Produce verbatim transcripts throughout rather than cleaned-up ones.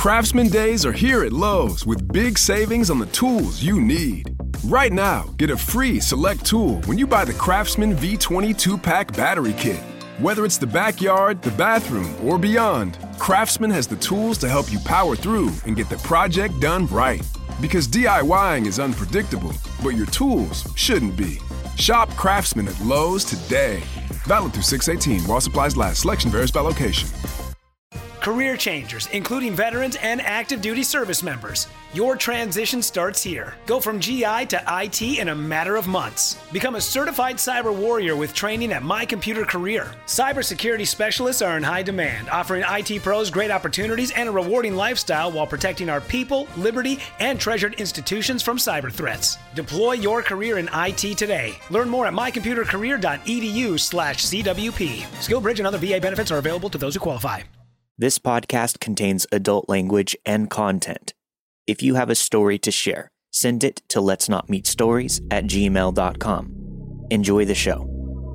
Craftsman Days are here at Lowe's with big savings on the tools you need. Right now, get a free select tool when you buy the Craftsman V twenty two-pack battery kit. Whether it's the backyard, the bathroom, or beyond, Craftsman has the tools to help you power through and get the project done right. Because DIYing is unpredictable, but your tools shouldn't be. Shop Craftsman at Lowe's today. Valid through six eighteen while supplies last. Selection varies by location. Career changers, including veterans and active duty service members. Your transition starts here. Go from G I to I T in a matter of months. Become a certified cyber warrior with training at My Computer Career. Cybersecurity specialists are in high demand, offering I T pros great opportunities and a rewarding lifestyle while protecting our people, liberty, and treasured institutions from cyber threats. Deploy your career in I T today. Learn more at mycomputercareer.edu slash CWP. SkillBridge and other V A benefits are available to those who qualify. This podcast contains adult language and content. If you have a story to share, send it to let's not meet stories at gmail dot com. Enjoy the show.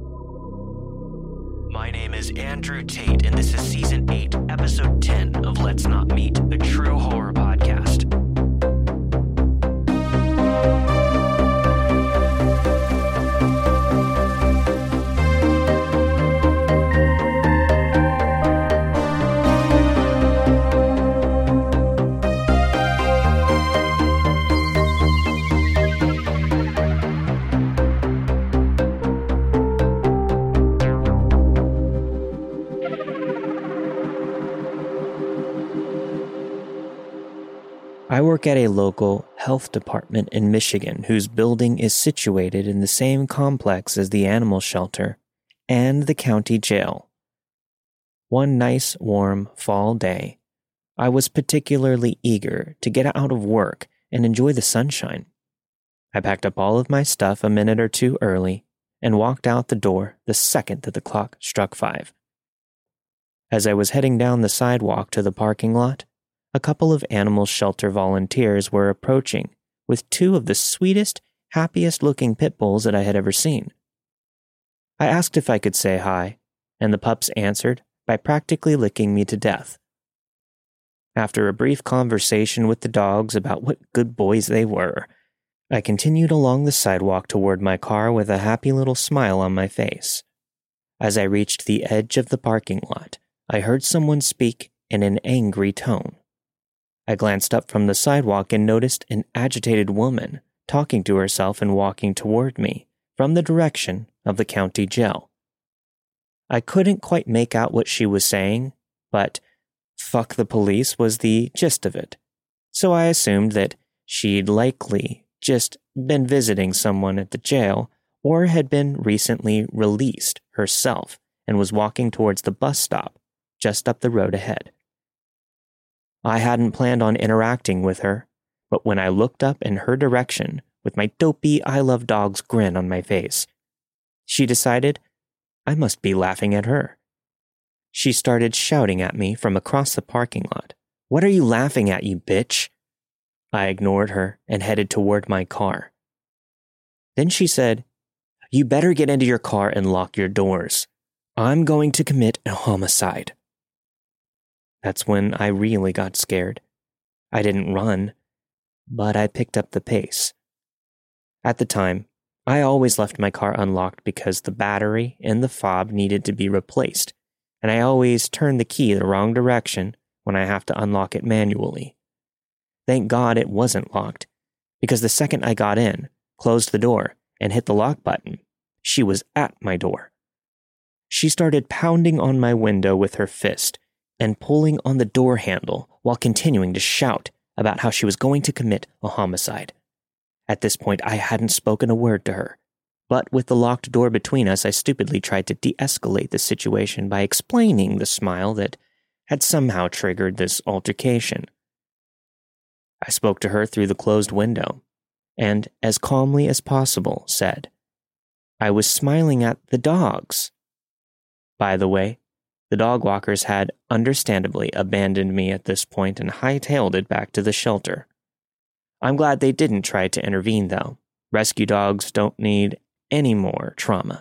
My name is Andrew Tate, and this is Season eight, Episode ten of Let's Not Meet, a true horror podcast. I work at a local health department in Michigan whose building is situated in the same complex as the animal shelter and the county jail. One nice, warm fall day, I was particularly eager to get out of work and enjoy the sunshine. I packed up all of my stuff a minute or two early and walked out the door the second that the clock struck five. As I was heading down the sidewalk to the parking lot, a couple of animal shelter volunteers were approaching with two of the sweetest, happiest-looking pit bulls that I had ever seen. I asked if I could say hi, and the pups answered by practically licking me to death. After a brief conversation with the dogs about what good boys they were, I continued along the sidewalk toward my car with a happy little smile on my face. As I reached the edge of the parking lot, I heard someone speak in an angry tone. I glanced up from the sidewalk and noticed an agitated woman talking to herself and walking toward me from the direction of the county jail. I couldn't quite make out what she was saying, but fuck the police was the gist of it, so I assumed that she'd likely just been visiting someone at the jail or had been recently released herself and was walking towards the bus stop just up the road ahead. I hadn't planned on interacting with her, but when I looked up in her direction with my dopey I love dogs grin on my face, she decided I must be laughing at her. She started shouting at me from across the parking lot. "What are you laughing at, you bitch?" I ignored her and headed toward my car. Then she said, "You better get into your car and lock your doors. I'm going to commit a homicide." That's when I really got scared. I didn't run, but I picked up the pace. At the time, I always left my car unlocked because the battery and the fob needed to be replaced, and I always turn the key the wrong direction when I have to unlock it manually. Thank God it wasn't locked, because the second I got in, closed the door, and hit the lock button, she was at my door. She started pounding on my window with her fist and pulling on the door handle while continuing to shout about how she was going to commit a homicide. At this point, I hadn't spoken a word to her, but with the locked door between us, I stupidly tried to de-escalate the situation by explaining the smile that had somehow triggered this altercation. I spoke to her through the closed window, and as calmly as possible said, I was smiling at the dogs. By the way, the dog walkers had understandably abandoned me at this point and hightailed it back to the shelter. I'm glad they didn't try to intervene, though. Rescue dogs don't need any more trauma.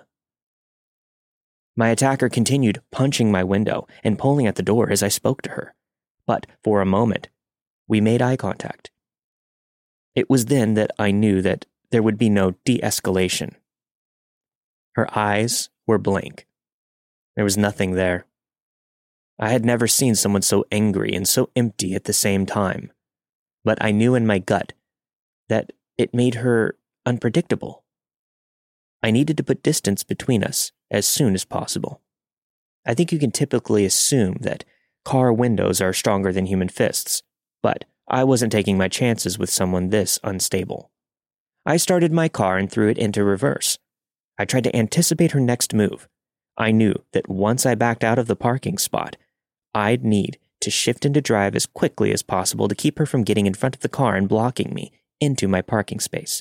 My attacker continued punching my window and pulling at the door as I spoke to her, but for a moment, We made eye contact. It was then that I knew that there would be no de-escalation. Her eyes were blank. There was nothing there. I had never seen someone so angry and so empty at the same time, but I knew in my gut that it made her unpredictable. I needed to put distance between us as soon as possible. I think you can typically assume that car windows are stronger than human fists, but I wasn't taking my chances with someone this unstable. I started my car and threw it into reverse. I tried to anticipate her next move. I knew that once I backed out of the parking spot, I'd need to shift into drive as quickly as possible to keep her from getting in front of the car and blocking me into my parking space.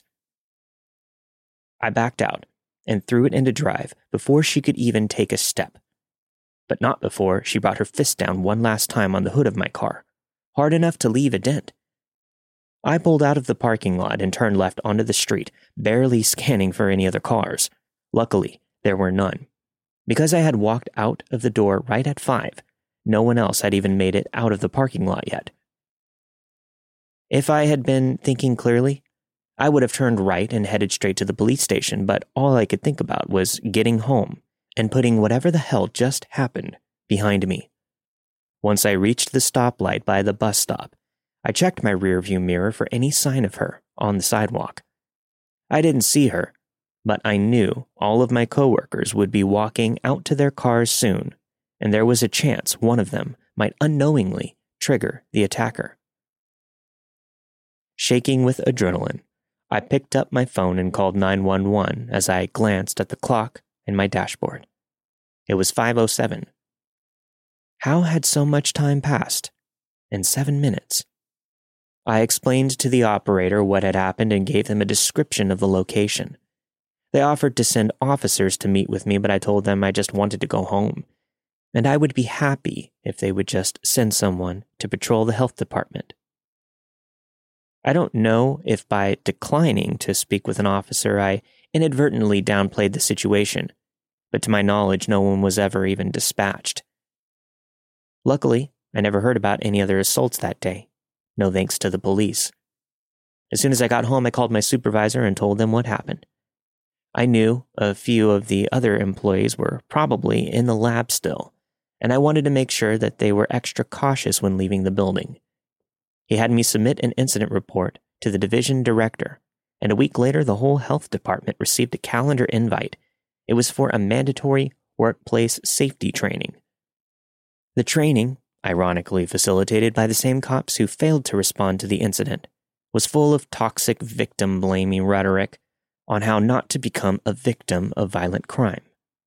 I backed out and threw it into drive before she could even take a step, but not before she brought her fist down one last time on the hood of my car, hard enough to leave a dent. I pulled out of the parking lot and turned left onto the street, barely scanning for any other cars. Luckily, there were none. Because I had walked out of the door right at five, no one else had even made it out of the parking lot yet. If I had been thinking clearly, I would have turned right and headed straight to the police station, but all I could think about was getting home and putting whatever the hell just happened behind me. Once I reached the stoplight by the bus stop, I checked my rearview mirror for any sign of her on the sidewalk. I didn't see her, but I knew all of my coworkers would be walking out to their cars soon, and there was a chance one of them might unknowingly trigger the attacker. Shaking with adrenaline, I picked up my phone and called nine one one as I glanced at the clock in my dashboard. It was five oh seven. How had so much time passed? In seven minutes. I explained to the operator what had happened and gave them a description of the location. They offered to send officers to meet with me, but I told them I just wanted to go home, and I would be happy if they would just send someone to patrol the health department. I don't know if by declining to speak with an officer I inadvertently downplayed the situation, but to my knowledge no one was ever even dispatched. Luckily, I never heard about any other assaults that day, no thanks to the police. As soon as I got home, I called my supervisor and told them what happened. I knew a few of the other employees were probably in the lab still, and I wanted to make sure that they were extra cautious when leaving the building. He had me submit an incident report to the division director, and a week later the whole health department received a calendar invite. It was for a mandatory workplace safety training. The training, ironically facilitated by the same cops who failed to respond to the incident, was full of toxic victim-blaming rhetoric on how not to become a victim of violent crime.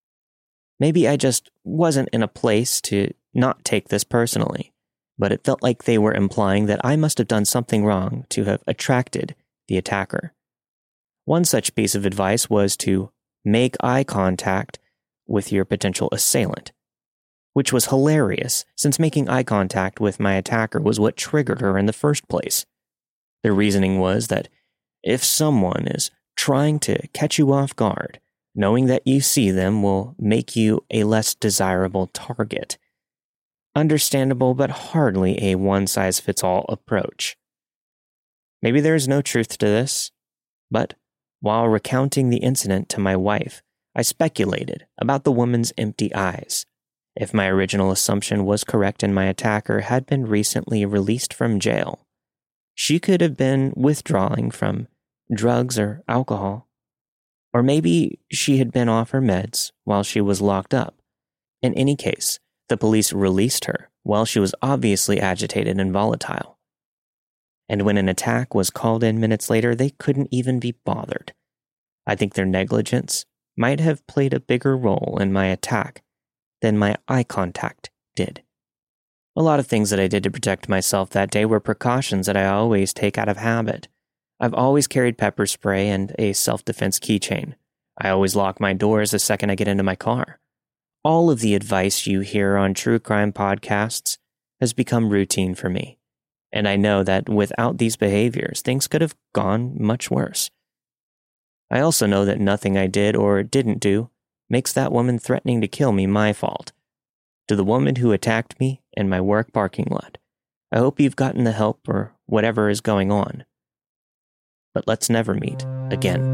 Maybe I just wasn't in a place to not take this personally, but it felt like they were implying that I must have done something wrong to have attracted the attacker. One such piece of advice was to make eye contact with your potential assailant, which was hilarious since making eye contact with my attacker was what triggered her in the first place. The reasoning was that if someone is trying to catch you off guard, knowing that you see them will make you a less desirable target. Understandable, but hardly a one-size-fits-all approach. Maybe there is no truth to this, but while recounting the incident to my wife, I speculated about the woman's empty eyes. If my original assumption was correct and my attacker had been recently released from jail, she could have been withdrawing from drugs or alcohol. Or maybe she had been off her meds while she was locked up. In any case, the police released her while she was obviously agitated and volatile. And when an attack was called in minutes later, they couldn't even be bothered. I think their negligence might have played a bigger role in my attack than my eye contact did. A lot of things that I did to protect myself that day were precautions that I always take out of habit. I've always carried pepper spray and a self-defense keychain. I always lock my doors the second I get into my car. All of the advice you hear on true crime podcasts has become routine for me, and I know that without these behaviors, things could have gone much worse. I also know that nothing I did or didn't do makes that woman threatening to kill me my fault. To the woman who attacked me in my work parking lot, I hope you've gotten the help or whatever is going on. But let's never meet again.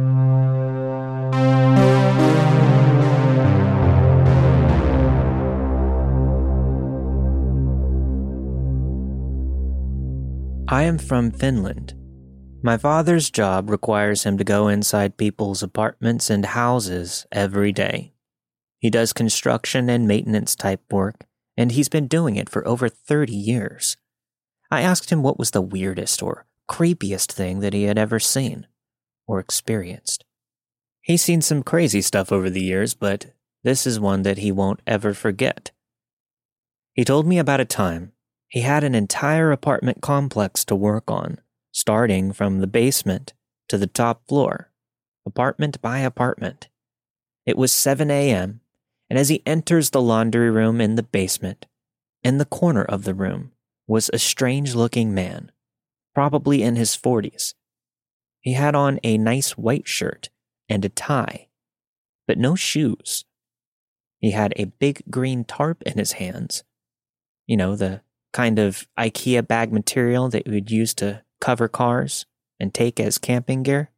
I am from Finland. My father's job requires him to go inside people's apartments and houses every day. He does construction and maintenance type work, and he's been doing it for over thirty years. I asked him what was the weirdest or creepiest thing that he had ever seen or experienced. He's seen some crazy stuff over the years, but this is one that he won't ever forget. He told me about a time he had an entire apartment complex to work on, starting from the basement to the top floor, apartment by apartment. It was seven a.m., and as he enters the laundry room in the basement, in the corner of the room was a strange-looking man, probably in his forties. He had on a nice white shirt and a tie, but no shoes. He had a big green tarp in his hands. You know, the kind of IKEA bag material that you would use to cover cars and take as camping gear.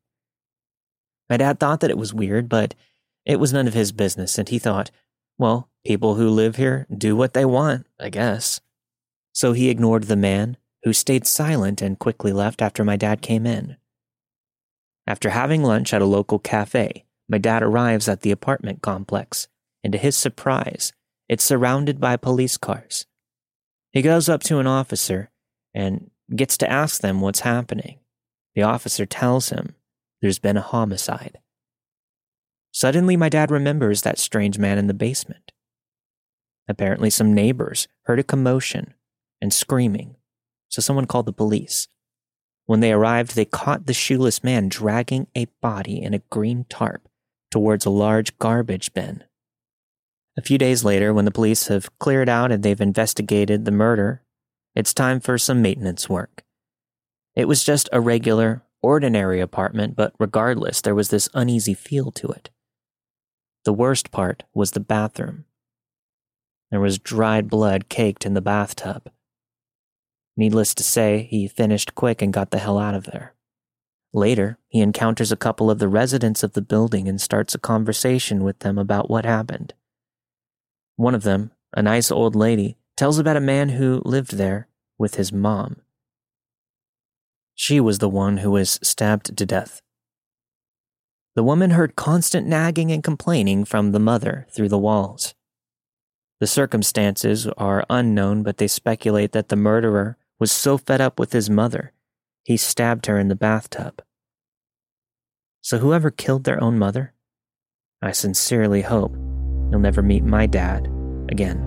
My dad thought that it was weird, but it was none of his business, and he thought, well, people who live here do what they want, I guess. So he ignored the man, who stayed silent and quickly left after my dad came in. After having lunch at a local cafe, my dad arrives at the apartment complex, and to his surprise, it's surrounded by police cars. He goes up to an officer and gets to ask them what's happening. The officer tells him there's been a homicide. Suddenly, my dad remembers that strange man in the basement. Apparently, some neighbors heard a commotion and screaming, so someone called the police. When they arrived, they caught the shoeless man dragging a body in a green tarp towards a large garbage bin. A few days later, when the police have cleared out and they've investigated the murder, it's time for some maintenance work. It was just a regular, ordinary apartment, but regardless, there was this uneasy feel to it. The worst part was the bathroom. There was dried blood caked in the bathtub. Needless to say, he finished quick and got the hell out of there. Later, he encounters a couple of the residents of the building and starts a conversation with them about what happened. One of them, a nice old lady, tells about a man who lived there with his mom. She was the one who was stabbed to death. The woman heard constant nagging and complaining from the mother through the walls. The circumstances are unknown, but they speculate that the murderer was so fed up with his mother, he stabbed her in the bathtub. So whoever killed their own mother, I sincerely hope you'll never meet my dad again.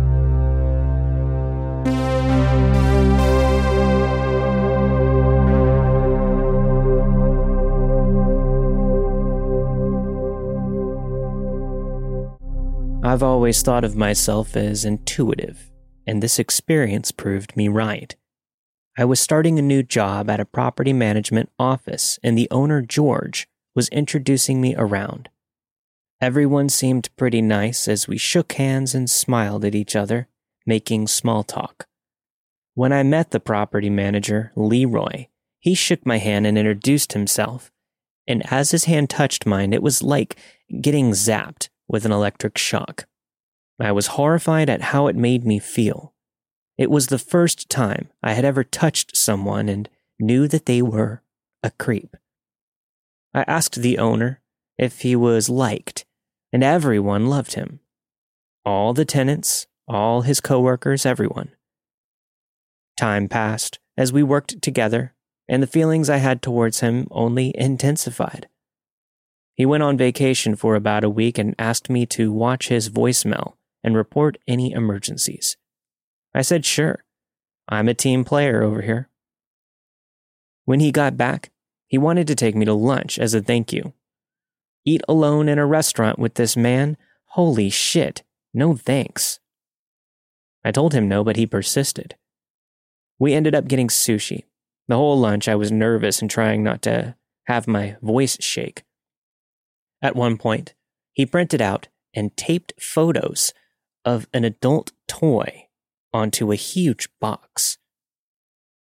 I've always thought of myself as intuitive, and this experience proved me right. I was starting a new job at a property management office, and the owner, George, was introducing me around. Everyone seemed pretty nice as we shook hands and smiled at each other, making small talk. When I met the property manager, Leroy, he shook my hand and introduced himself, and as his hand touched mine, it was like getting zapped with an electric shock. I was horrified at how it made me feel. It was the first time I had ever touched someone and knew that they were a creep. I asked the owner if he was liked, and everyone loved him. All the tenants, all his coworkers, everyone. Time passed as we worked together, and the feelings I had towards him only intensified. He went on vacation for about a week and asked me to watch his voicemail and report any emergencies. I said, sure, I'm a team player over here. When he got back, he wanted to take me to lunch as a thank you. Eat alone in a restaurant with this man? Holy shit, no thanks. I told him no, but he persisted. We ended up getting sushi. The whole lunch I was nervous and trying not to have my voice shake. At one point, he printed out and taped photos of an adult toy onto a huge box.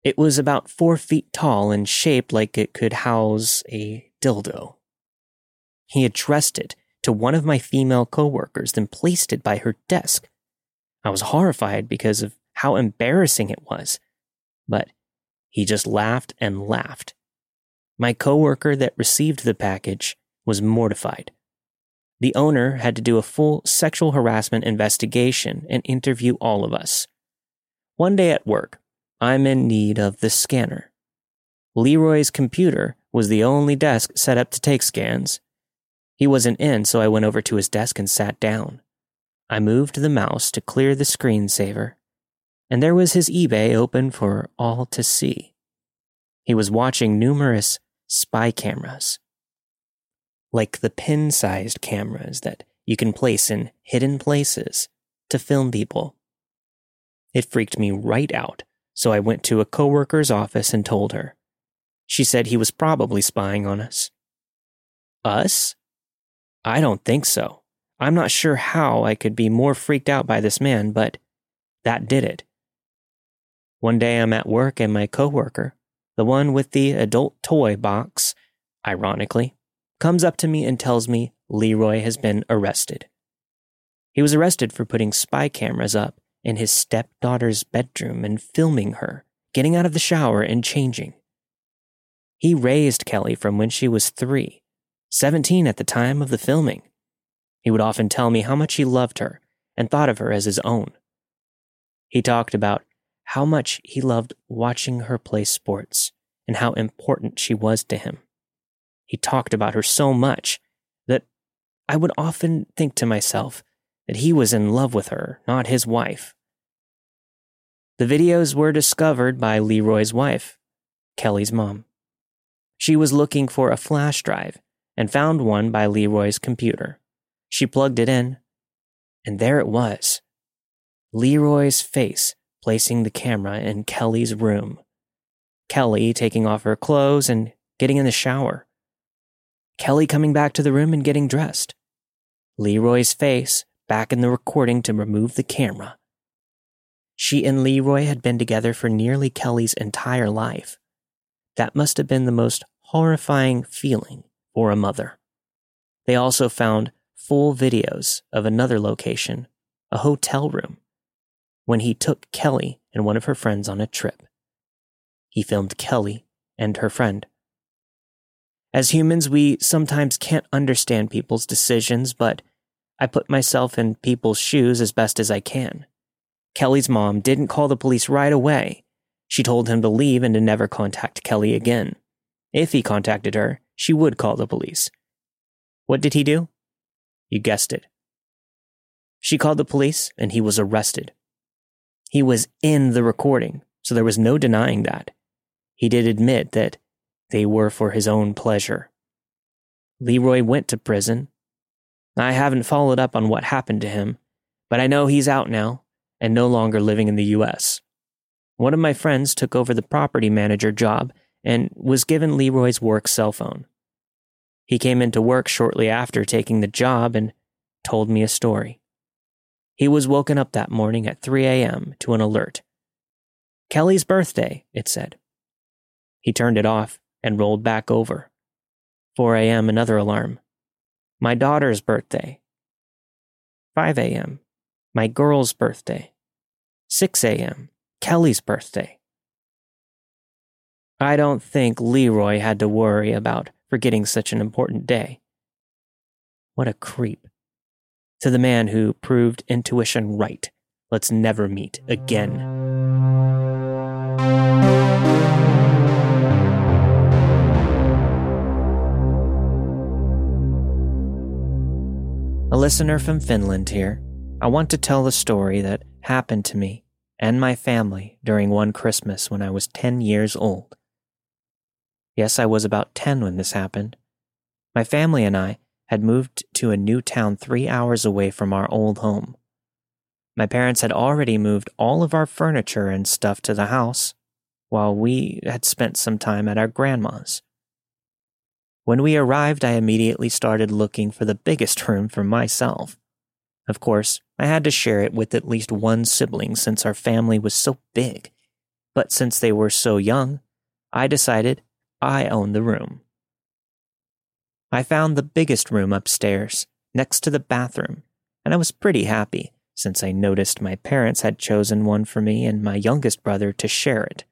It was about four feet tall and shaped like it could house a dildo. He addressed it to one of my female coworkers, then placed it by her desk. I was horrified because of how embarrassing it was, but he just laughed and laughed. My coworker that received the package was mortified. The owner had to do a full sexual harassment investigation and interview all of us. One day at work, I'm in need of the scanner. Leroy's computer was the only desk set up to take scans. He wasn't in, so I went over to his desk and sat down. I moved the mouse to clear the screensaver, and there was his eBay open for all to see. He was watching numerous spy cameras, like the pin-sized cameras that you can place in hidden places to film people. It freaked me right out, so I went to a coworker's office and told her. She said he was probably spying on us. Us? I don't think so. I'm not sure how I could be more freaked out by this man, but that did it. One day I'm at work and my coworker, the one with the adult toy box, ironically, comes up to me and tells me Leroy has been arrested. He was arrested for putting spy cameras up in his stepdaughter's bedroom and filming her, getting out of the shower and changing. He raised Kelly from when she was three, seventeen at the time of the filming. He would often tell me how much he loved her and thought of her as his own. He talked about how much he loved watching her play sports and how important she was to him. He talked about her so much that I would often think to myself that he was in love with her, not his wife. The videos were discovered by Leroy's wife, Kelly's mom. She was looking for a flash drive and found one by Leroy's computer. She plugged it in, and there it was. Leroy's face placing the camera in Kelly's room. Kelly taking off her clothes and getting in the shower. Kelly coming back to the room and getting dressed. Leroy's face back in the recording to remove the camera. She and Leroy had been together for nearly Kelly's entire life. That must have been the most horrifying feeling for a mother. They also found full videos of another location, a hotel room, when he took Kelly and one of her friends on a trip. He filmed Kelly and her friend. As humans, we sometimes can't understand people's decisions, but I put myself in people's shoes as best as I can. Kelly's mom didn't call the police right away. She told him to leave and to never contact Kelly again. If he contacted her, she would call the police. What did he do? You guessed it. She called the police and he was arrested. He was in the recording, so there was no denying that. He did admit that they were for his own pleasure. Leroy went to prison. I haven't followed up on what happened to him, but I know he's out now and no longer living in the U S. One of my friends took over the property manager job and was given Leroy's work cell phone. He came into work shortly after taking the job and told me a story. He was woken up that morning at three a.m. to an alert. Kelly's birthday, it said. He turned it off and rolled back over. four a.m. another alarm. My daughter's birthday. five a.m. My girl's birthday. six a.m. Kelly's birthday. I don't think Leroy had to worry about forgetting such an important day. What a creep. To the man who proved intuition right, let's never meet again. A listener from Finland here. I want to tell the story that happened to me and my family during one Christmas when I was ten years old. Yes, I was about ten when this happened. My family and I had moved to a new town three hours away from our old home. My parents had already moved all of our furniture and stuff to the house, while we had spent some time at our grandma's. When we arrived, I immediately started looking for the biggest room for myself. Of course, I had to share it with at least one sibling since our family was so big. but since they were so young, I decided I owned the room. I found the biggest room upstairs, next to the bathroom, and I was pretty happy since I noticed my parents had chosen one for me and my youngest brother to share it.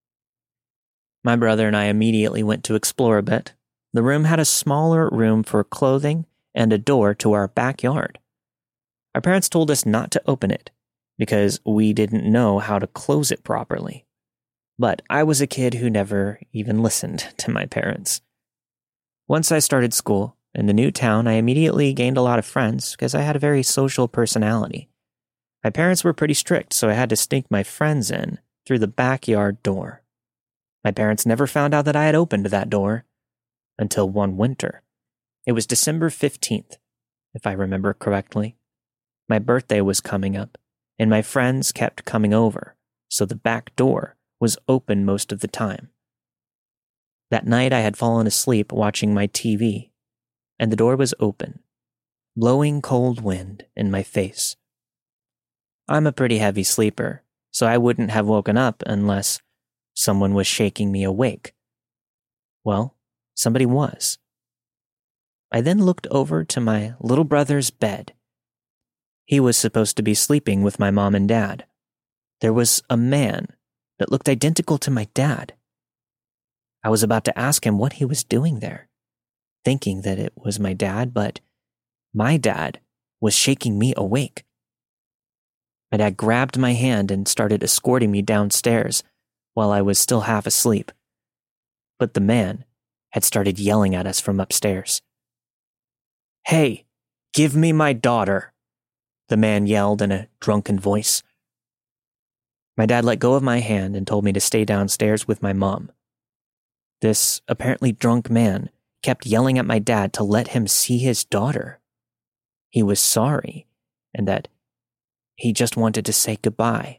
My brother and I immediately went to explore a bit. The room had a smaller room for clothing and a door to our backyard. Our parents told us not to open it because we didn't know how to close it properly. But I was a kid who never even listened to my parents. Once I started school in the new town, I immediately gained a lot of friends because I had a very social personality. My parents were pretty strict, so I had to sneak my friends in through the backyard door. My parents never found out that I had opened that door until one winter. It was December fifteenth, if I remember correctly. My birthday was coming up, and my friends kept coming over, so the back door was open most of the time. That night I had fallen asleep watching my T V, and the door was open, blowing cold wind in my face. I'm a pretty heavy sleeper, so I wouldn't have woken up unless someone was shaking me awake. Well, somebody was. I then looked over to my little brother's bed. He was supposed to be sleeping with my mom and dad. There was a man that looked identical to my dad. I was about to ask him what he was doing there, thinking that it was my dad, but my dad was shaking me awake. My dad grabbed my hand and started escorting me downstairs while I was still half asleep. But the man had started yelling at us from upstairs. "Hey, give me my daughter," the man yelled in a drunken voice. My dad let go of my hand and told me to stay downstairs with my mom. This apparently drunk man kept yelling at my dad to let him see his daughter. He was sorry, and that he just wanted to say goodbye.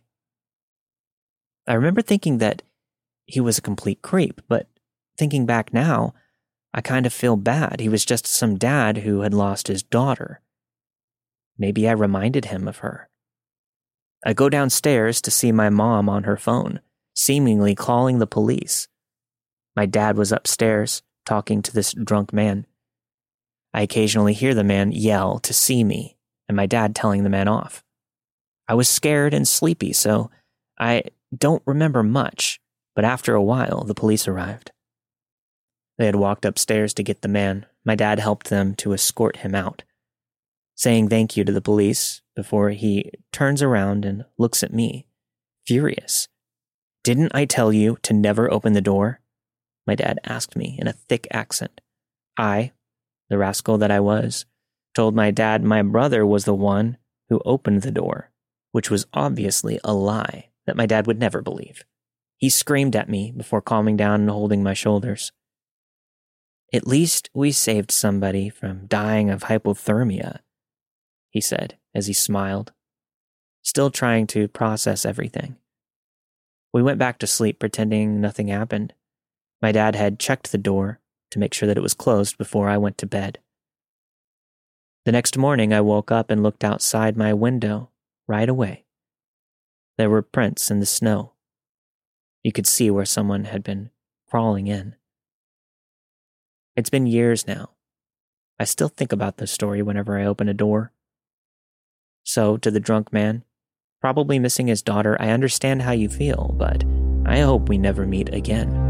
I remember thinking that he was a complete creep, but thinking back now, I kind of feel bad. He was just some dad who had lost his daughter. Maybe I reminded him of her. I go downstairs to see my mom on her phone, seemingly calling the police. My dad was upstairs, talking to this drunk man. I occasionally hear the man yell to see me, and my dad telling the man off. I was scared and sleepy, so I don't remember much, but after a while, the police arrived. They had walked upstairs to get the man. My dad helped them to escort him out, saying thank you to the police before he turns around and looks at me, furious. "Didn't I tell you to never open the door?" My dad asked me in a thick accent. I, the rascal that I was, told my dad my brother was the one who opened the door, which was obviously a lie that my dad would never believe. He screamed at me before calming down and holding my shoulders. "At least we saved somebody from dying of hypothermia," he said as he smiled, still trying to process everything. We went back to sleep pretending nothing happened. My dad had checked the door to make sure that it was closed before I went to bed. The next morning, I woke up and looked outside my window right away. There were prints in the snow. You could see where someone had been crawling in. It's been years now. I still think about this story whenever I open a door. So, to the drunk man, probably missing his daughter, I understand how you feel, but I hope we never meet again.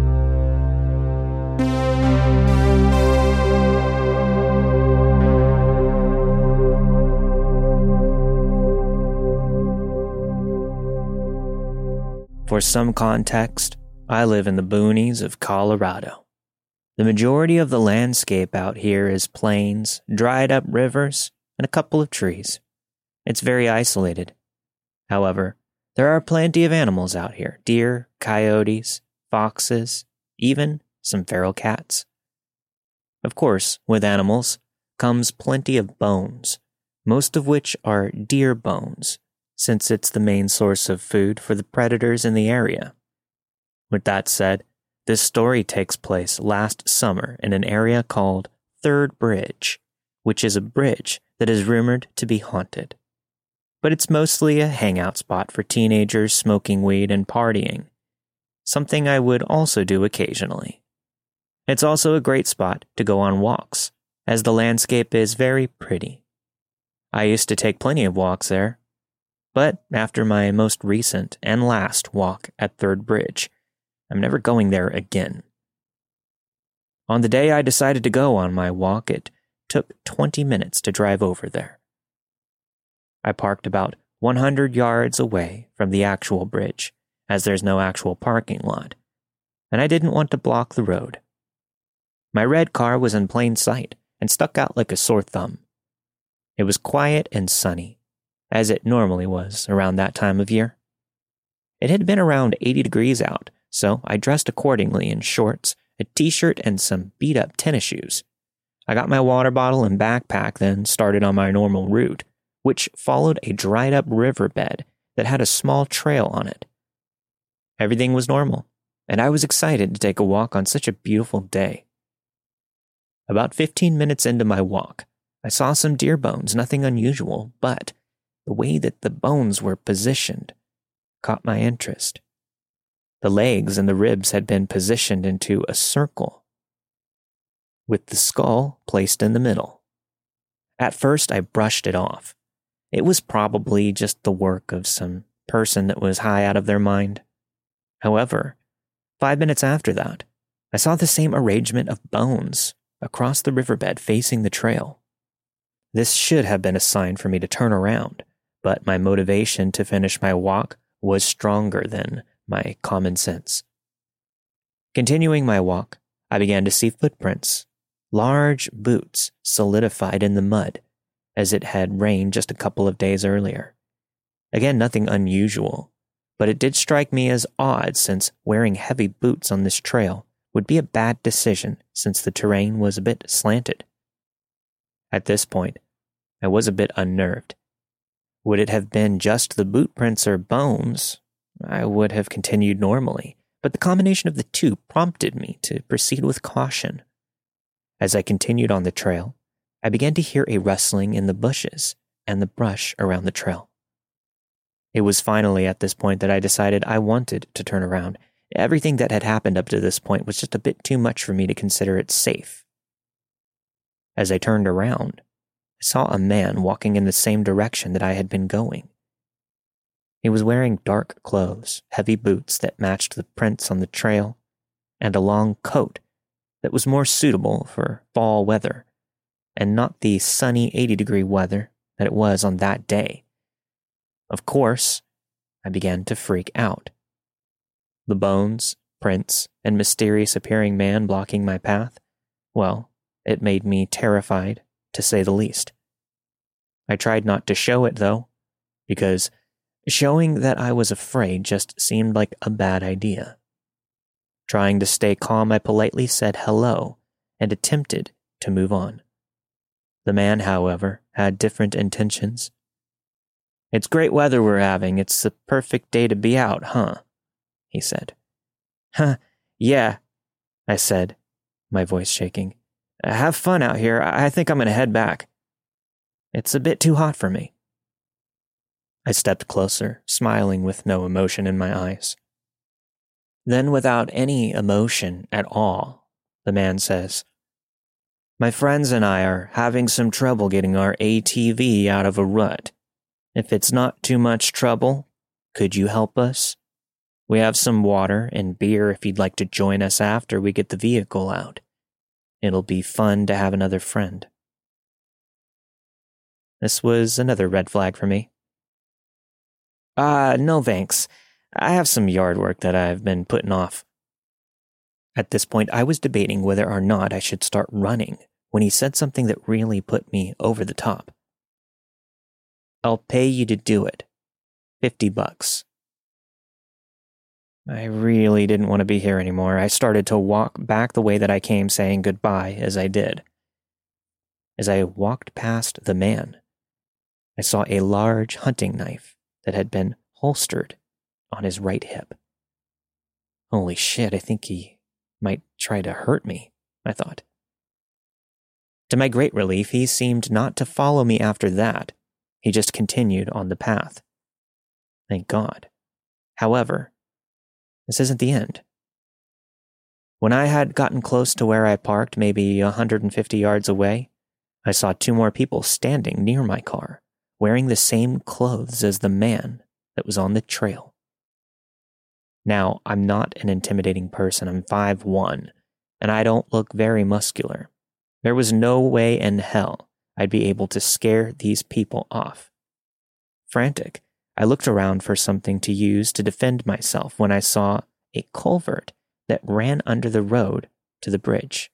For some context, I live in the boonies of Colorado. The majority of the landscape out here is plains, dried up rivers, and a couple of trees. It's very isolated. However, there are plenty of animals out here: deer, coyotes, foxes, even some feral cats. Of course, with animals comes plenty of bones, most of which are deer bones, since it's the main source of food for the predators in the area. With that said, this story takes place last summer in an area called Third Bridge, which is a bridge that is rumored to be haunted. but it's mostly a hangout spot for teenagers smoking weed and partying, something I would also do occasionally. It's also a great spot to go on walks, as the landscape is very pretty. I used to take plenty of walks there, but after my most recent and last walk at Third Bridge, I'm never going there again. On the day I decided to go on my walk, it took twenty minutes to drive over there. I parked about one hundred yards away from the actual bridge, as there's no actual parking lot, and I didn't want to block the road. My red car was in plain sight and stuck out like a sore thumb. It was quiet and sunny, as it normally was around that time of year. It had been around eighty degrees out, so I dressed accordingly in shorts, a t-shirt, and some beat-up tennis shoes. I got my water bottle and backpack, then started on my normal route, which followed a dried-up riverbed that had a small trail on it. Everything was normal, and I was excited to take a walk on such a beautiful day. About fifteen minutes into my walk, I saw some deer bones, nothing unusual, but the way that the bones were positioned caught my interest. The legs and the ribs had been positioned into a circle, with the skull placed in the middle. At first, I brushed it off. It was probably just the work of some person that was high out of their mind. However, five minutes after that, I saw the same arrangement of bones across the riverbed facing the trail. This should have been a sign for me to turn around, but my motivation to finish my walk was stronger than my common sense. Continuing my walk, I began to see footprints, large boots solidified in the mud, as it had rained just a couple of days earlier. Again, nothing unusual, but it did strike me as odd since wearing heavy boots on this trail would be a bad decision since the terrain was a bit slanted. At this point, I was a bit unnerved. Would it have been just the boot prints or bones, I would have continued normally, but the combination of the two prompted me to proceed with caution. As I continued on the trail, I began to hear a rustling in the bushes and the brush around the trail. It was finally at this point that I decided I wanted to turn around. Everything that had happened up to this point was just a bit too much for me to consider it safe. As I turned around, I saw a man walking in the same direction that I had been going. He was wearing dark clothes, heavy boots that matched the prints on the trail, and a long coat that was more suitable for fall weather, and not the sunny eighty-degree weather that it was on that day. Of course, I began to freak out. The bones, prints, and mysterious-appearing man blocking my path, well, it made me terrified, to say the least. I tried not to show it, though, because showing that I was afraid just seemed like a bad idea. Trying to stay calm, I politely said hello and attempted to move on. The man, however, had different intentions. "It's great weather we're having. It's the perfect day to be out, huh?" he said. "Huh, yeah," I said, my voice shaking. "Have fun out here. I think I'm going to head back. It's a bit too hot for me." I stepped closer, smiling with no emotion in my eyes. Then, without any emotion at all, the man says, "My friends and I are having some trouble getting our A T V out of a rut. If it's not too much trouble, could you help us? We have some water and beer if you'd like to join us after we get the vehicle out. It'll be fun to have another friend." This was another red flag for me. Uh, no thanks. I have some yard work that I've been putting off. At this point, I was debating whether or not I should start running when he said something that really put me over the top. "I'll pay you to do it. Fifty bucks. I really didn't want to be here anymore. I started to walk back the way that I came, saying goodbye as I did. As I walked past the man, I saw a large hunting knife that had been holstered on his right hip. Holy shit, I think he might try to hurt me, I thought. To my great relief, he seemed not to follow me after that. He just continued on the path. Thank God. However, this isn't the end. When I had gotten close to where I parked, maybe one hundred fifty yards away, I saw two more people standing near my car, wearing the same clothes as the man that was on the trail. Now, I'm not an intimidating person. I'm five one, and I don't look very muscular. There was no way in hell I'd be able to scare these people off. Frantic, I looked around for something to use to defend myself when I saw a culvert that ran under the road to the bridge.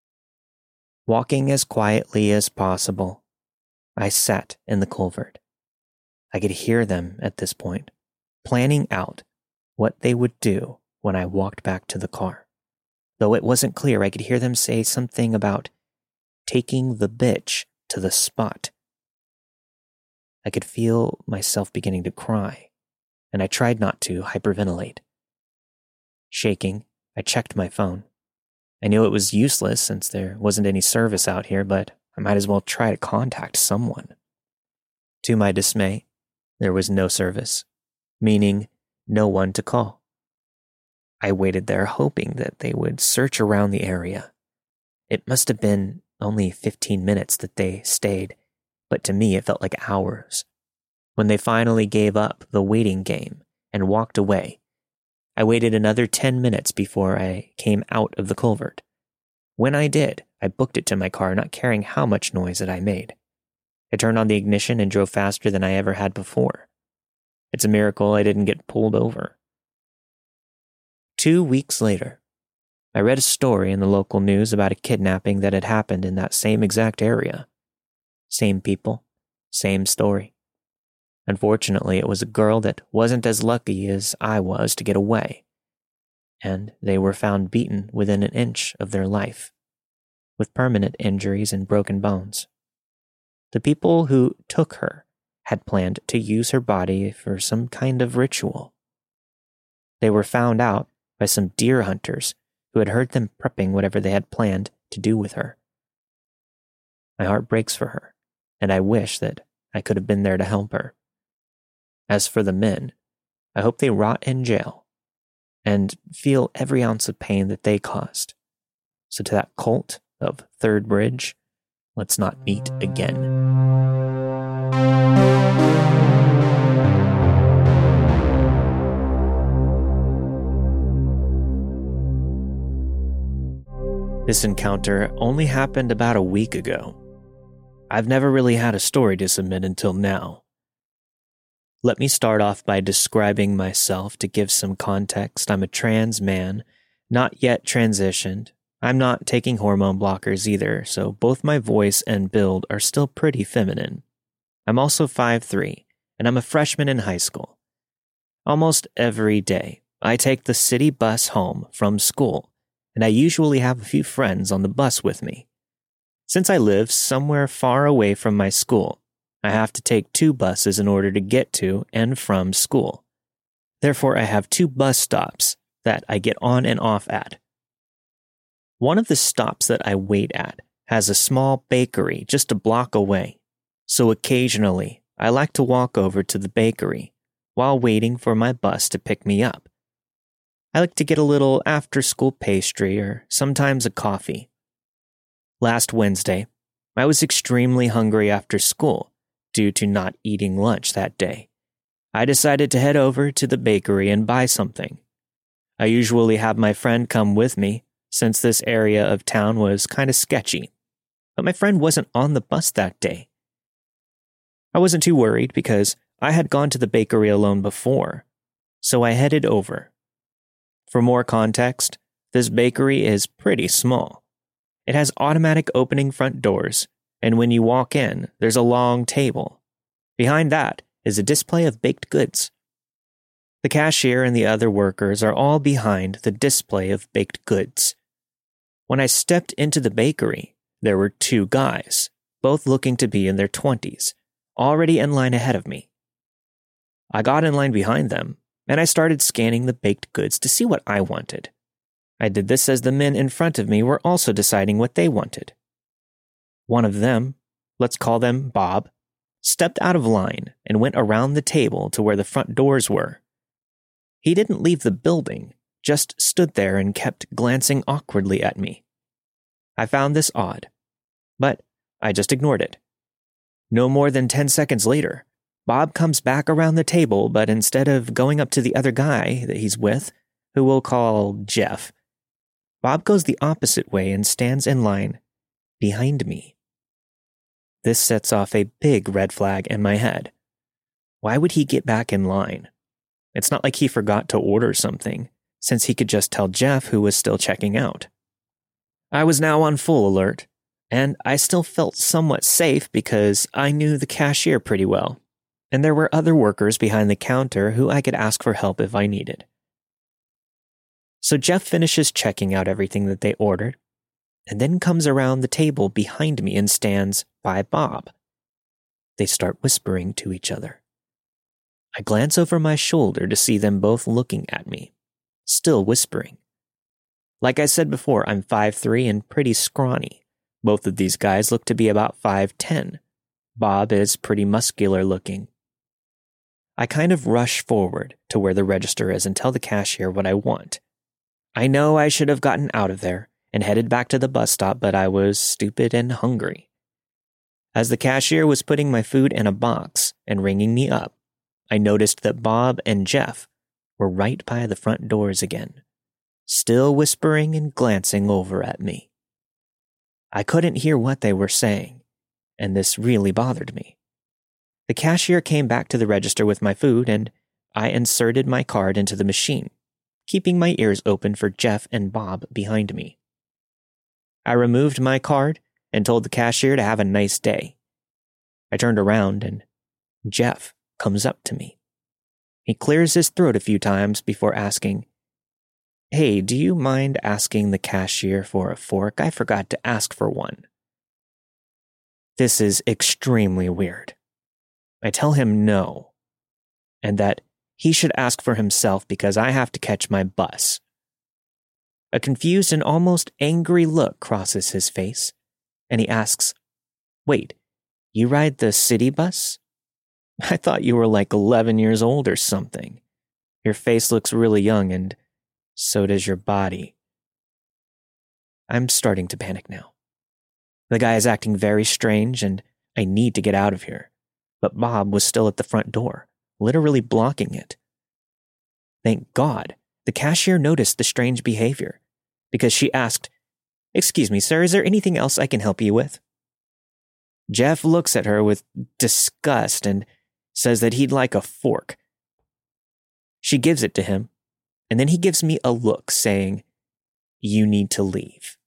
Walking as quietly as possible, I sat in the culvert. I could hear them at this point, planning out what they would do when I walked back to the car. Though it wasn't clear, I could hear them say something about taking the bitch to the spot. I could feel myself beginning to cry, and I tried not to hyperventilate. Shaking, I checked my phone. I knew it was useless since there wasn't any service out here, but I might as well try to contact someone. To my dismay, there was no service, meaning no one to call. I waited there hoping that they would search around the area. It must have been only fifteen minutes that they stayed, but to me it felt like hours. When they finally gave up the waiting game and walked away, I waited another ten minutes before I came out of the culvert. When I did, I booked it to my car, not caring how much noise that I made. I turned on the ignition and drove faster than I ever had before. It's a miracle I didn't get pulled over. Two weeks later, I read a story in the local news about a kidnapping that had happened in that same exact area. Same people, same story. Unfortunately, it was a girl that wasn't as lucky as I was to get away, and they were found beaten within an inch of their life, with permanent injuries and broken bones. The people who took her had planned to use her body for some kind of ritual. They were found out by some deer hunters who had heard them prepping whatever they had planned to do with her. My heart breaks for her, and I wish that I could have been there to help her. As for the men, I hope they rot in jail and feel every ounce of pain that they caused. So to that cult of Third Bridge, let's not meet again. This encounter only happened about a week ago. I've never really had a story to submit until now. Let me start off by describing myself to give some context. I'm a trans man, not yet transitioned. I'm not taking hormone blockers either, so both my voice and build are still pretty feminine. I'm also five three, and I'm a freshman in high school. Almost every day, I take the city bus home from school, and I usually have a few friends on the bus with me. Since I live somewhere far away from my school, I have to take two buses in order to get to and from school. Therefore, I have two bus stops that I get on and off at. One of the stops that I wait at has a small bakery just a block away, so occasionally I like to walk over to the bakery while waiting for my bus to pick me up. I like to get a little after-school pastry or sometimes a coffee. Last Wednesday, I was extremely hungry after school due to not eating lunch that day. I decided to head over to the bakery and buy something. I usually have my friend come with me since this area of town was kind of sketchy, but my friend wasn't on the bus that day. I wasn't too worried because I had gone to the bakery alone before, so I headed over. For more context, this bakery is pretty small. It has automatic opening front doors, and when you walk in, there's a long table. Behind that is a display of baked goods. The cashier and the other workers are all behind the display of baked goods. When I stepped into the bakery, there were two guys, both looking to be in their twenties, already in line ahead of me. I got in line behind them, and I started scanning the baked goods to see what I wanted. I did this as the men in front of me were also deciding what they wanted. One of them, let's call them Bob, stepped out of line and went around the table to where the front doors were. He didn't leave the building, just stood there and kept glancing awkwardly at me. I found this odd, but I just ignored it. No more than ten seconds later, Bob comes back around the table, but instead of going up to the other guy that he's with, who we'll call Jeff, Bob goes the opposite way and stands in line behind me. This sets off a big red flag in my head. Why would he get back in line? It's not like he forgot to order something, since he could just tell Jeff who was still checking out. I was now on full alert, and I still felt somewhat safe because I knew the cashier pretty well, and there were other workers behind the counter who I could ask for help if I needed. So Jeff finishes checking out everything that they ordered, and then comes around the table behind me and stands by Bob. They start whispering to each other. I glance over my shoulder to see them both looking at me, still whispering. Like I said before, I'm five three and pretty scrawny. Both of these guys look to be about five ten. Bob is pretty muscular looking. I kind of rush forward to where the register is and tell the cashier what I want. I know I should have gotten out of there and headed back to the bus stop, but I was stupid and hungry. As the cashier was putting my food in a box and ringing me up, I noticed that Bob and Jeff were right by the front doors again, still whispering and glancing over at me. I couldn't hear what they were saying, and this really bothered me. The cashier came back to the register with my food, and I inserted my card into the machine, keeping my ears open for Jeff and Bob behind me. I removed my card and told the cashier to have a nice day. I turned around, and Jeff comes up to me. He clears his throat a few times before asking, "Hey, do you mind asking the cashier for a fork? I forgot to ask for one." This is extremely weird. I tell him no, and that he should ask for himself because I have to catch my bus. A confused and almost angry look crosses his face, and he asks, "Wait, you ride the city bus? I thought you were like eleven years old or something. Your face looks really young, and so does your body." I'm starting to panic now. The guy is acting very strange, and I need to get out of here. But Bob was still at the front door, literally blocking it. Thank God, the cashier noticed the strange behavior, because she asked, "Excuse me, sir, is there anything else I can help you with?" Jeff looks at her with disgust and says that he'd like a fork. She gives it to him, and then he gives me a look saying, "You need to leave."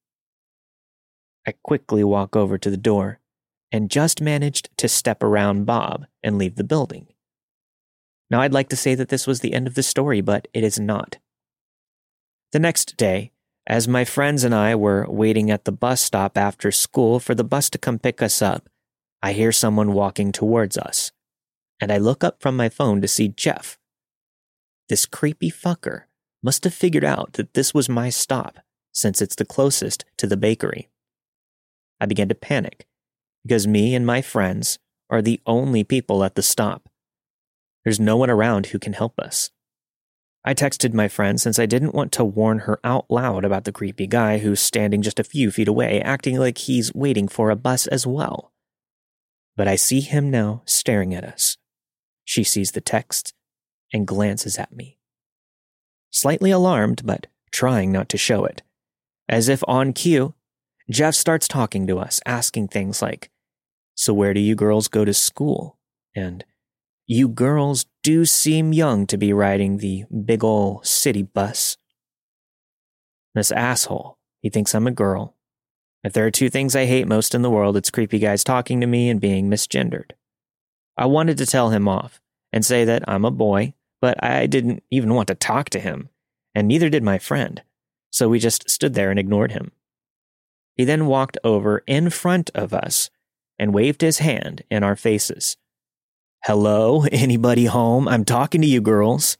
I quickly walk over to the door and just managed to step around Bob and leave the building. Now, I'd like to say that this was the end of the story, but it is not. The next day, as my friends and I were waiting at the bus stop after school for the bus to come pick us up, I hear someone walking towards us, and I look up from my phone to see Jeff. This creepy fucker must have figured out that this was my stop, since it's the closest to the bakery. I began to panic, because me and my friends are the only people at the stop. There's no one around who can help us. I texted my friend since I didn't want to warn her out loud about the creepy guy who's standing just a few feet away, acting like he's waiting for a bus as well. But I see him now staring at us. She sees the text and glances at me. Slightly alarmed, but trying not to show it. As if on cue, Jeff starts talking to us, asking things like, "So where do you girls go to school?" And, "You girls do seem young to be riding the big ol' city bus." This asshole, he thinks I'm a girl. If there are two things I hate most in the world, it's creepy guys talking to me and being misgendered. I wanted to tell him off and say that I'm a boy, but I didn't even want to talk to him, and neither did my friend, so we just stood there and ignored him. He then walked over in front of us and waved his hand in our faces. "Hello, anybody home? I'm talking to you girls."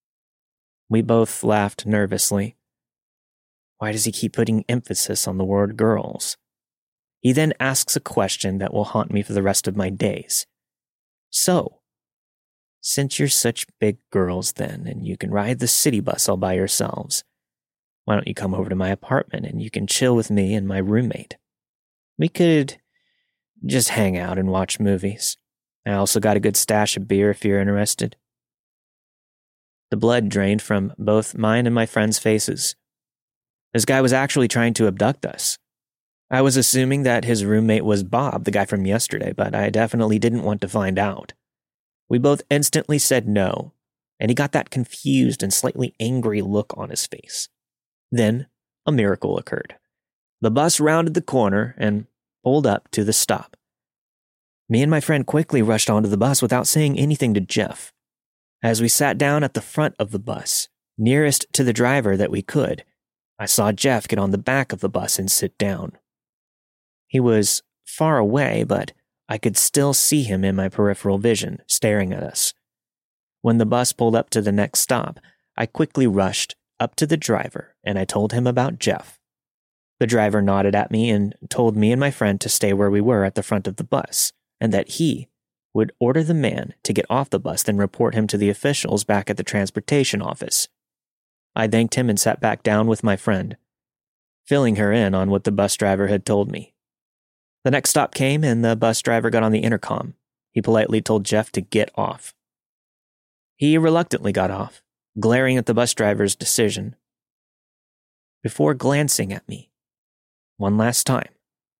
We both laughed nervously. Why does he keep putting emphasis on the word girls? He then asks a question that will haunt me for the rest of my days. So, since you're such big girls then, and you can ride the city bus all by yourselves, why don't you come over to my apartment and you can chill with me and my roommate? We could just hang out and watch movies. I also got a good stash of beer if you're interested. The blood drained from both mine and my friend's faces. This guy was actually trying to abduct us. I was assuming that his roommate was Bob, the guy from yesterday, but I definitely didn't want to find out. We both instantly said no, and he got that confused and slightly angry look on his face. Then, a miracle occurred. The bus rounded the corner and pulled up to the stop. Me and my friend quickly rushed onto the bus without saying anything to Jeff. As we sat down at the front of the bus, nearest to the driver that we could, I saw Jeff get on the back of the bus and sit down. He was far away, but I could still see him in my peripheral vision, staring at us. When the bus pulled up to the next stop, I quickly rushed up to the driver and I told him about Jeff. The driver nodded at me and told me and my friend to stay where we were at the front of the bus, and that he would order the man to get off the bus, then report him to the officials back at the transportation office. I thanked him and sat back down with my friend, filling her in on what the bus driver had told me. The next stop came and the bus driver got on the intercom. He politely told Jeff to get off. He reluctantly got off, glaring at the bus driver's decision, before glancing at me one last time.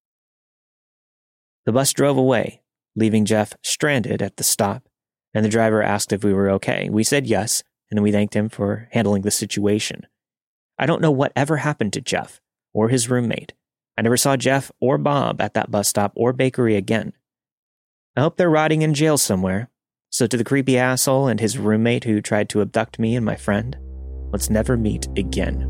The bus drove away, leaving Jeff stranded at the stop, and the driver asked if we were okay. We said yes, and we thanked him for handling the situation. I don't know what ever happened to Jeff or his roommate. I never saw Jeff or Bob at that bus stop or bakery again. I hope they're rotting in jail somewhere. So to the creepy asshole and his roommate who tried to abduct me and my friend, let's never meet again.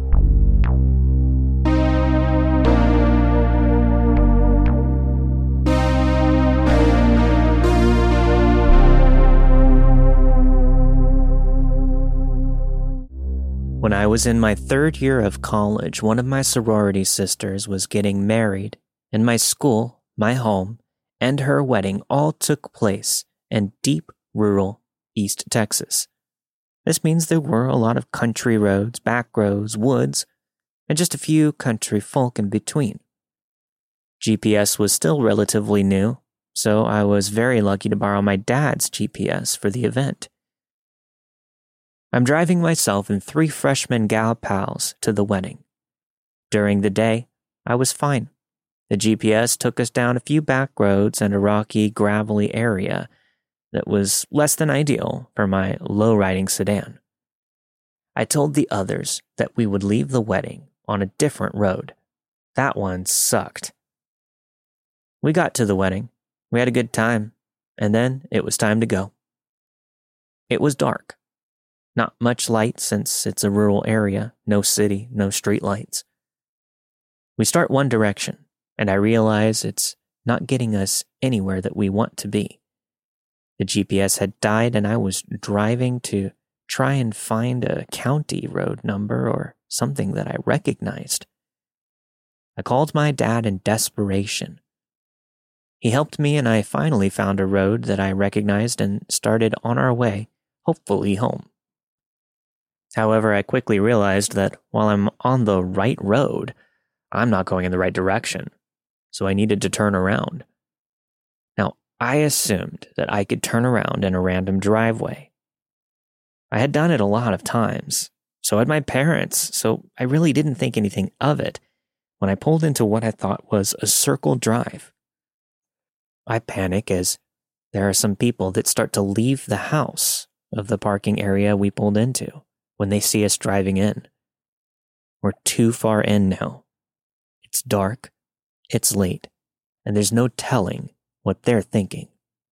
When I was in my third year of college, one of my sorority sisters was getting married, and my school, my home, and her wedding all took place in deep, rural East Texas. This means there were a lot of country roads, back roads, woods, and just a few country folk in between. G P S was still relatively new, so I was very lucky to borrow my dad's G P S for the event. I'm driving myself and three freshman gal pals to the wedding. During the day, I was fine. The G P S took us down a few back roads and a rocky, gravelly area that was less than ideal for my low-riding sedan. I told the others that we would leave the wedding on a different road. That one sucked. We got to the wedding. We had a good time, and then it was time to go. It was dark. Not much light since it's a rural area, no city, no street lights. We start one direction, and I realize it's not getting us anywhere that we want to be. The G P S had died, and I was driving to try and find a county road number or something that I recognized. I called my dad in desperation. He helped me, and I finally found a road that I recognized and started on our way, hopefully home. However, I quickly realized that while I'm on the right road, I'm not going in the right direction, so I needed to turn around. Now, I assumed that I could turn around in a random driveway. I had done it a lot of times, so had my parents, so I really didn't think anything of it when I pulled into what I thought was a circle drive. I panic as there are some people that start to leave the house of the parking area we pulled into when they see us driving in. We're too far in now. It's dark, it's late, and there's no telling what they're thinking.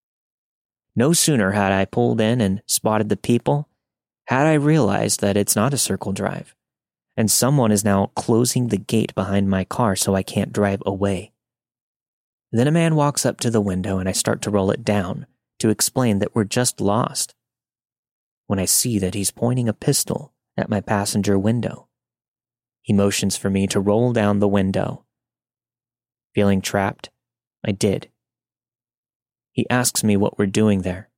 No sooner had I pulled in and spotted the people, had I realized that it's not a circle drive, and someone is now closing the gate behind my car so I can't drive away. Then a man walks up to the window and I start to roll it down to explain that we're just lost. When I see that he's pointing a pistol at my passenger window, he motions for me to roll down the window. Feeling trapped, I did. He asks me what we're doing there,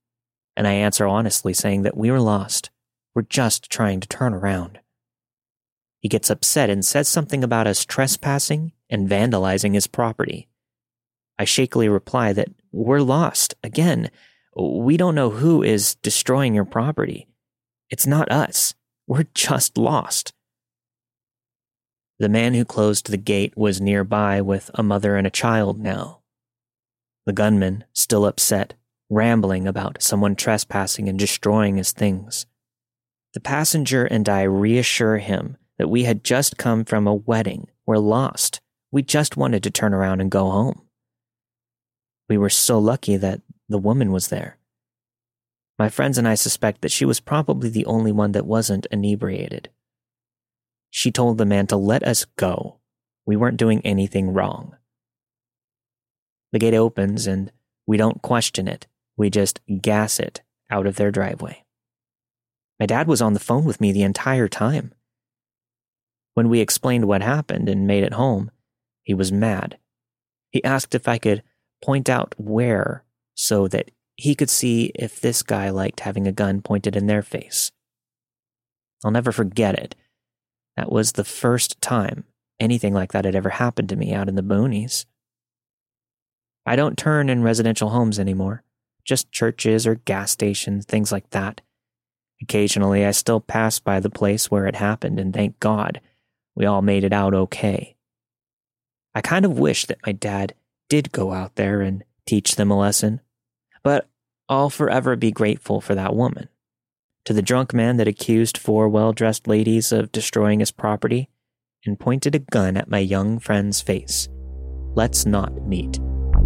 and I answer honestly, saying that we were lost. We're just trying to turn around. He gets upset and says something about us trespassing and vandalizing his property. I shakily reply that we're lost. Again, we don't know who is destroying your property. It's not us. We're just lost. The man who closed the gate was nearby with a mother and a child now. The gunman, still upset, rambling about someone trespassing and destroying his things. The passenger and I reassure him that we had just come from a wedding. We're lost. We just wanted to turn around and go home. We were so lucky that the woman was there. My friends and I suspect that she was probably the only one that wasn't inebriated. She told the man to let us go. We weren't doing anything wrong. The gate opens and we don't question it. We just gas it out of their driveway. My dad was on the phone with me the entire time. When we explained what happened and made it home, he was mad. He asked if I could point out where so that he could see if this guy liked having a gun pointed in their face. I'll never forget it. That was the first time anything like that had ever happened to me out in the boonies. I don't turn in residential homes anymore, just churches or gas stations, things like that. Occasionally, I still pass by the place where it happened, and thank God, we all made it out okay. I kind of wish that my dad did go out there and teach them a lesson, but I'll forever be grateful for that woman. To the drunk man that accused four well-dressed ladies of destroying his property and pointed a gun at my young friend's face, let's not meet.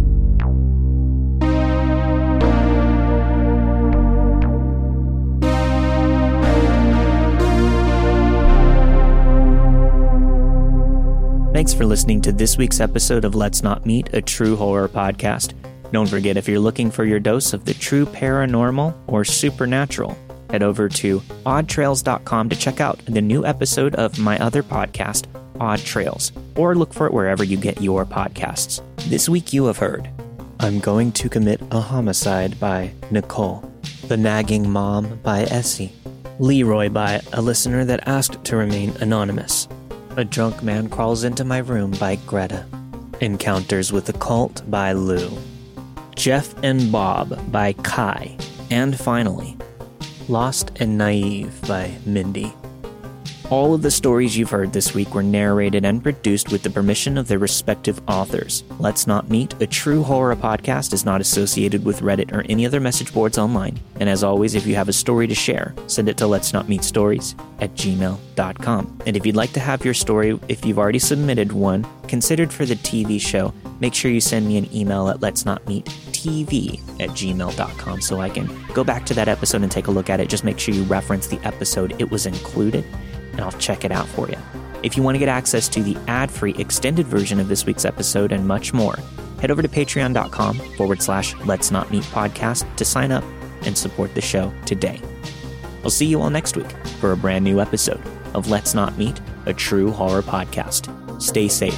Thanks for listening to this week's episode of Let's Not Meet, a true horror podcast. Don't forget, if you're looking for your dose of the true paranormal or supernatural, head over to odd trails dot com to check out the new episode of my other podcast, Odd Trails, or look for it wherever you get your podcasts. This week you have heard I'm Going to Commit a Homicide by Nicole, The Nagging Mom by Essie, Leroy by a listener that asked to remain anonymous, A Drunk Man Crawls Into My Room by Greta, Encounters with the Cult by Lou, Jeff and Bob by Kai, and finally, Lost and Naive by Mindy. All of the stories you've heard this week were narrated and produced with the permission of their respective authors. Let's Not Meet, a true horror podcast, is not associated with Reddit or any other message boards online. And as always, if you have a story to share, send it to let's not meet stories at gmail dot com. And if you'd like to have your story, if you've already submitted one, considered for the T V show, make sure you send me an email at let's not meet t v at gmail dot com so I can go back to that episode and take a look at it. Just make sure you reference the episode it was included, and I'll check it out for you. If you want to get access to the ad-free extended version of this week's episode and much more, head over to patreon.com forward slash Let's Not Meet podcast to sign up and support the show today. I'll see you all next week for a brand new episode of Let's Not Meet, a true horror podcast. Stay safe.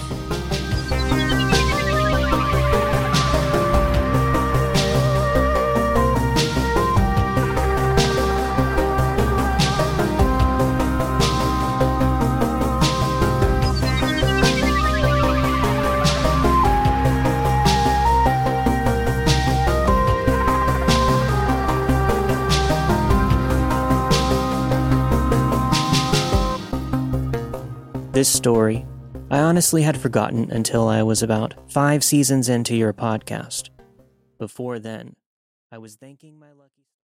This story, I honestly had forgotten until I was about five seasons into your podcast. Before then, I was thanking my lucky...